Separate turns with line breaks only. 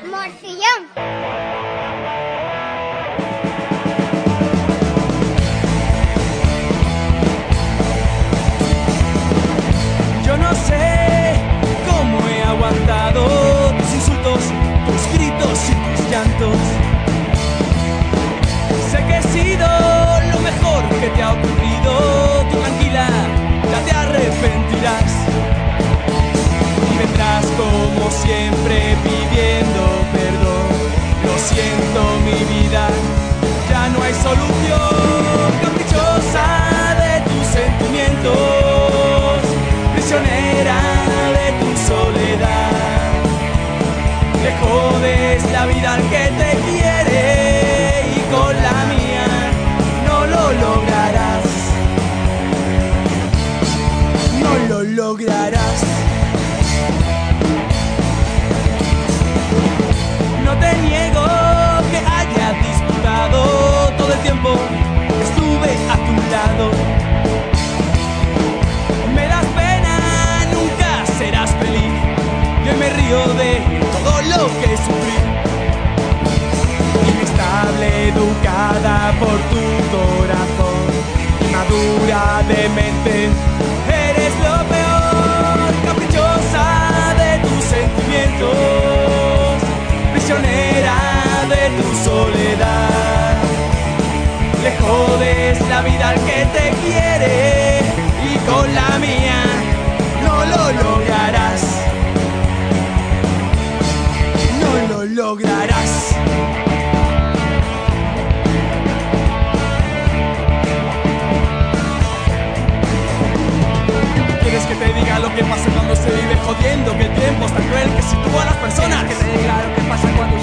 Morcillón.
Yo no sé cómo he aguantado tus insultos, tus gritos y tus llantos. Sé que he sido lo mejor que te ha ocurrido. Tú tranquila, ya te arrepentirás. Y vendrás como siempre pidiendo perdón. Lo siento, mi vida, ya no hay solución. Caprichosa de tus sentimientos, prisionera de tu soledad. Le jodes la vida al que te quiere y con la mía no lo lograrás. No lo lograrás. No te niego que haya disputado todo el tiempo que estuve a tu lado. Me das pena, nunca serás feliz. Yo me río de todo lo que sufrí. Inestable, educada por tu corazón, inmadura de mente, eres lo peor. Caprichosa de tus sentimientos, prisionera de tu soledad. Le jodes la vida al que te quiere y con la mía no lo lograrás. No lo lograrás. ¿Quieres que te diga lo que pasa cuando se vive jodiendo? Que el tiempo es tan cruel que sitúa a las personas.
¿Quieres que te diga lo que pasa cuando